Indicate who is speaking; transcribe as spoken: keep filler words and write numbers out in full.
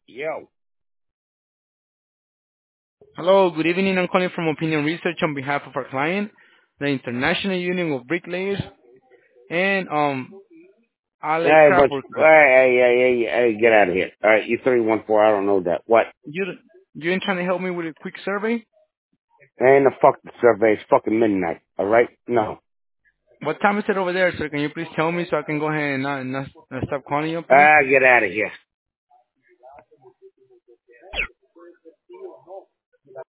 Speaker 1: Yo.
Speaker 2: Hello, good evening. I'm calling from Opinion Research on behalf of our client, the International Union of Bricklayers and um Allied
Speaker 1: Hey,
Speaker 2: Craft
Speaker 1: but
Speaker 2: Workers.
Speaker 1: hey, hey, hey, hey, hey, get out of here. All right, you three one four. I don't know that. What?
Speaker 2: You you ain't trying to help me with a quick survey?
Speaker 1: Ain't a fucking survey. It's fucking midnight. All right? No.
Speaker 2: What time is it over there, sir? Can you please tell me so I can go ahead and not, not, not stop calling you, please?
Speaker 1: Ah, get out of here.